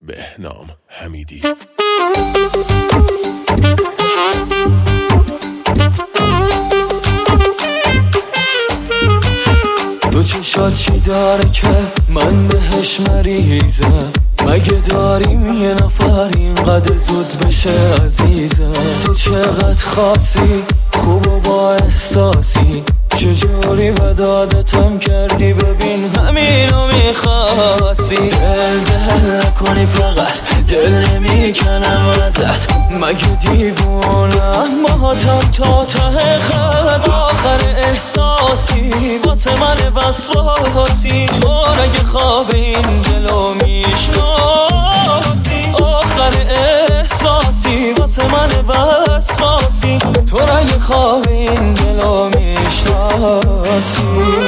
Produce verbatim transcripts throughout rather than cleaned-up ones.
بهنام حمیدی. تو چشات چی داره که من بهش مریضم؟ مگه داریم یه نفر اینقدر زود بشه عزیزم؟ تو چقدر خاصی، خوب و با احساسی، چجوری بدادتم کردی؟ ببین همینو میخواستی. دل دل نکنی فقط، دل نمیکنم ازت، مگه دیوونم؟ ماتم تا ته خط، آخر احساسی واسه من وسواسی. تو اگه خواب این دلو میشناسی، آخر احساسی واسه من وسواسی. تو اگه خواب این دلو میشناسی.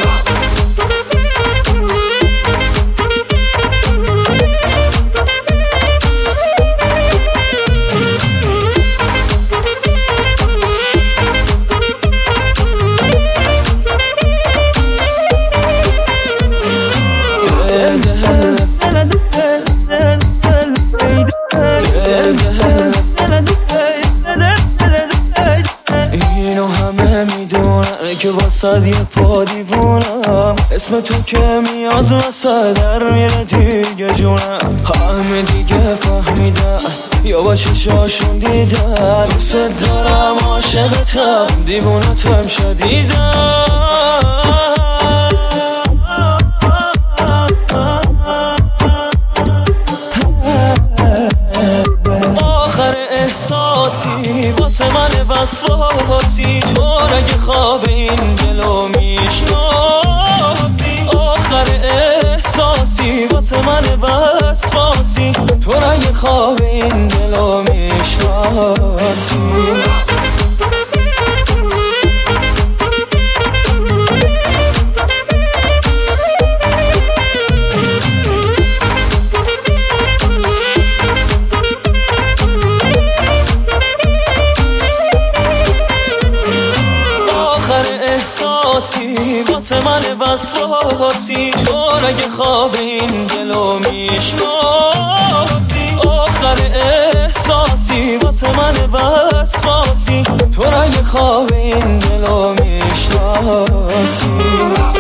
اینو همه میدونن که واسه یه پا دیوونم، اسم تو که میاد واسه در میره دیگه جونم. همه دیگه فهمیدن یا با چشاشون دیدن، دوست دارم عاشقتم دیوونتم شدیدم. احساسی واسه من وسواسی، تو اگه خواب این دلو میشناسی، آخر احساسی واسه من وسواسی. تو اگه خواب این دلو میشناسی. احساسی واسه من وسواسی، تو اگه خواب این دلو میشناسی، آخر احساسی واسه من وسواسی. تو اگه خواب این دلو میشناسی.